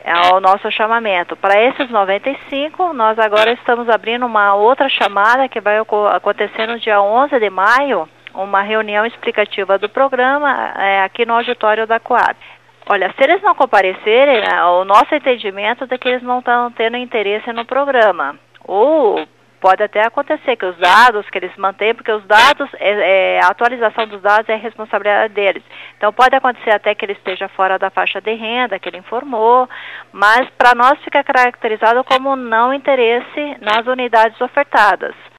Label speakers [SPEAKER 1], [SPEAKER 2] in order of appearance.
[SPEAKER 1] é o nosso chamamento. Para esses 95, nós agora estamos abrindo uma outra chamada que vai acontecer no dia 11 de maio, uma reunião explicativa do programa aqui no auditório da Coab. Olha, se eles não comparecerem, o nosso entendimento é que eles não estão tendo interesse no programa. Ou pode até acontecer que os dados que eles mantêm, porque os dados, a atualização dos dados é responsabilidade deles. Então pode acontecer até que ele esteja fora da faixa de renda, que ele informou, mas para nós fica caracterizado como não interesse nas unidades ofertadas.